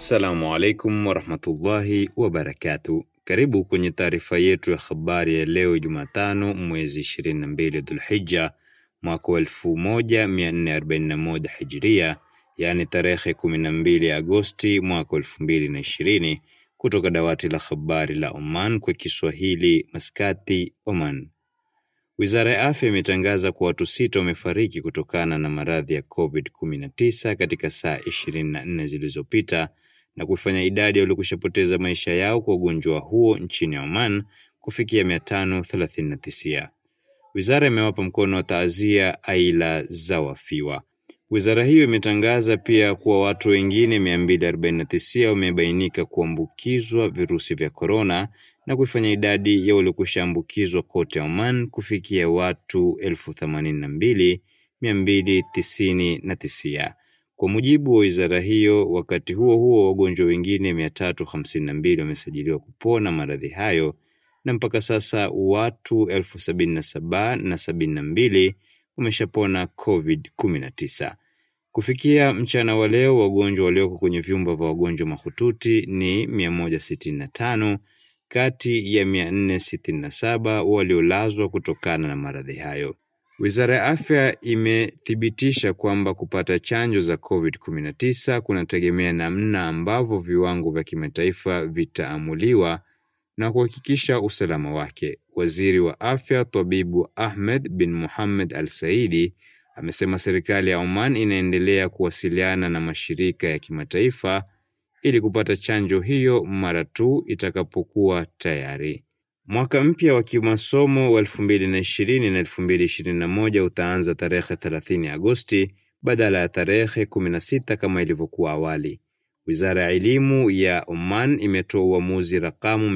Assalamu alaikum warahmatullahi wabarakatuh. Karibu kwenye taarifa yetu ya habari ya leo Jumatano mwezi 22 Dhulhijja mwaka 1441 Hijria, yani tarehe 12 Agosti mwaka 2020, kutoka dawati la habari la Oman kwa Kiswahili, Maskati, Oman. Wizara ya Afya imetangaza kuwa watu 6 wamefariki kutokana na maradhi ya COVID-19 katika saa 24 zilizopita na kufanya idadi ya waliokushapoteza maisha yao kwa ugonjwa huo nchini Oman kufikia 539. Wizara imewapa mkono wa taazia aila za wafiwa. Wizara hiyo imetangaza pia kuwa watu wengine 249 wamebainika kuambukizwa virusi vya corona na kuifanya idadi ya waliokushaambukizwa kote Oman kufikia watu 82,299. Kwa mujibu wa wizara hiyo, wakati huo huo wagonjwa wengine 352 wamesajiliwa kupona maradhi hayo na mpaka sasa watu 77,072 wameshapona COVID-19. Kufikia mchana wa leo, wagonjwa walioko kwenye vyumba vya wagonjwa mahututi ni 165 kati ya 467 waliolazwa kutokana na maradhi hayo. Wizara ya Afya imethibitisha kwamba kupata chanjo za COVID-19 kunategemea namna ambavyo viwango vya kimataifa vitaamuliwa na kuhakikisha usalama wake. Waziri wa Afya Tabibu Ahmed bin Mohamed Al-Saidi amesema serikali ya Oman inaendelea kuwasiliana na mashirika ya kimataifa ili kupata chanjo hiyo mara tu itakapokuwa tayari. Mwaka mpya wa kimasomo wa 2020 na 2021 utaanza tarehe 30 Agosti badala ya tarehe 16 kama ilivyokuwa awali. Wizara ya Elimu ya Oman imetoa uamuzi rakamu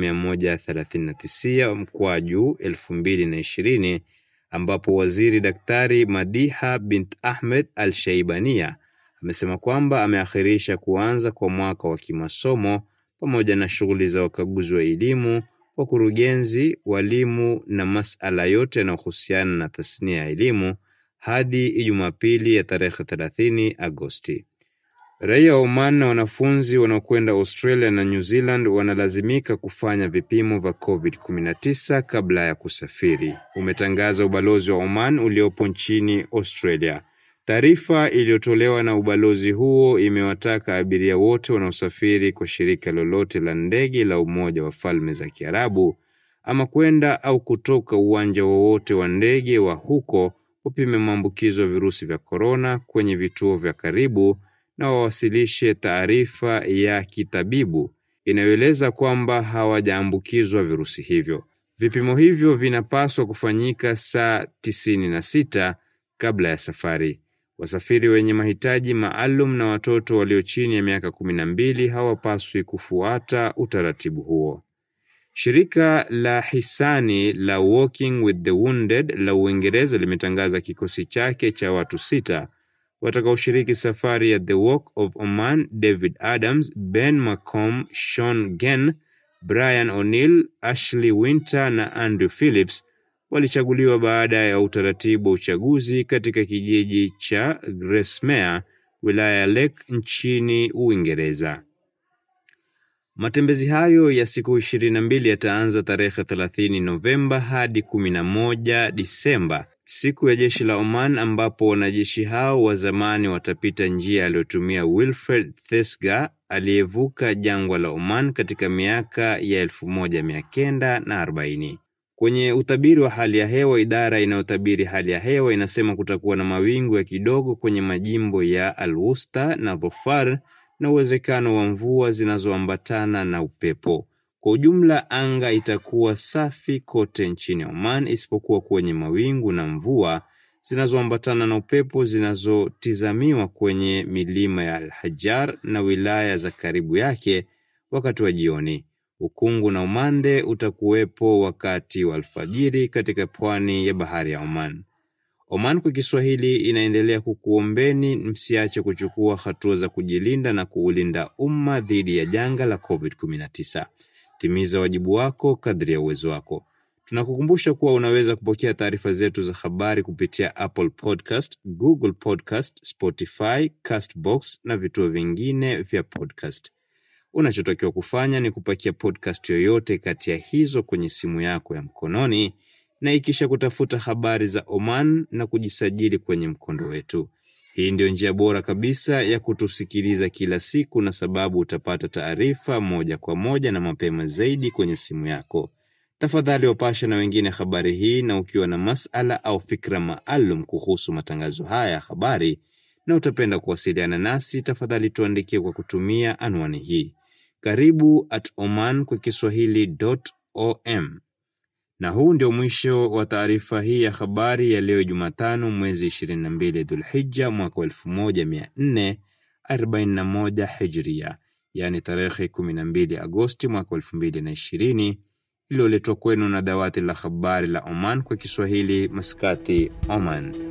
139/2020 ambapo waziri Daktari Madiha bint Ahmed Al-Shaibania amesema kwamba ameakhirisha kuanza kwa mwaka wa kimasomo pamoja na shughuli za wakaguzi wa elimu, wakurugenzi, walimu na masala yote yanayohusiana na tasnia ya elimu hadi Jumapili ya tarehe 30 Agosti. Raia wa Oman na wanafunzi wanaokwenda Australia na New Zealand wanalazimika kufanya vipimo vya COVID-19 kabla ya kusafiri, umetangaza ubalozi wa Oman uliopo nchini Australia. Taarifa iliyotolewa na ubalozi huo imewataka abiria wote wanaosafiri kwa shirika lolote la ndege la Umoja wa Falme za Kiarabu ama kwenda au kutoka uwanja wowote wa ndege wa huko upime maambukizo ya virusi vya corona kwenye vituo vya karibu na wawasilishe taarifa ya kitabibu inayoeleza kwamba hawajaambukizwa virusi hivyo. Vipimo hivyo vinapaswa kufanyika saa 96 kabla ya safari. Wasafiri wenye mahitaji maalum na watoto walio chini ya miaka 12 hawapaswi kufuata utaratibu huo. Shirika la hisani la Walking with the Wounded la Uingereza limetangaza kikosi chake cha watu 6 watakaoshiriki safari ya The Walk of Oman: David Adams, Ben Macomb, Sean Genn, Brian O'Neill, Ashley Winter na Andrew Phillips walichaguliwa baada ya utaratibu wa uchaguzi katika kijiji cha Grasmere, wilaya ya Lake nchini Uingereza. Matembezi hayo ya siku 22 yataanza tarehe 30 Novemba hadi 11 Disemba, siku ya jeshi la Oman, ambapo wanajeshi hao wa zamani watapita njia aliyotumia Wilfred Thesga aliyevuka jangwa la Oman katika miaka ya 1940. Kwenye utabiri wa hali ya hewa, idara inayotabiri hali ya hewa inasema kutakuwa na mawingu ya kidogo kwenye majimbo ya Al-Wusta na Dhofar na uwezekano wa mvua zinazoambatana na upepo. Kwa ujumla, anga itakuwa safi kote nchini Oman isipokuwa kwenye mawingu na mvua zinazoambatana na upepo zinazotizamiwa kwenye milima ya Al-Hajar na wilaya za karibu yake wakati wa jioni. Ukungu na umande utakuwepo wakati wa alfajiri katika pwani ya bahari ya Oman. Oman kwa Kiswahili inaendelea kukuombeni msiache kuchukua hatua za kujilinda na kuulinda umma dhidi ya janga la COVID-19. Timiza wajibu wako kadri ya uwezo wako. Tunakukumbusha kuwa unaweza kupokea taarifa zetu za habari kupitia Apple Podcast, Google Podcast, Spotify, Castbox na vituo vingine vya podcast. Unachotakiwa kufanya ni kupakia podcast yoyote kati ya hizo kwenye simu yako ya mkononi na ikisha kutafuta habari za Oman na kujisajili kwenye mkondo wetu. Hii ndio njia bora kabisa ya kutusikiliza kila siku, na sababu utapata taarifa moja kwa moja na mapema zaidi kwenye simu yako. Tafadhali wapasha na wengine habari hii, na ukiwa na masala au fikra maalum kuhusu matangazo haya habari na utapenda kuwasiliana nasi, tafadhali tuandikie kwa kutumia anwani hii: karibu@oman.com. Na huu ndio mwisho wa taarifa hii ya habari ya leo Jumatano mwezi 22 Dhulhijja mwaka 1441 Hijria, yani tarehe 12 Agosti mwaka 2020, iliyoletwa kwenu na dawati la habari la Oman kwa Kiswahili, Maskati, Oman.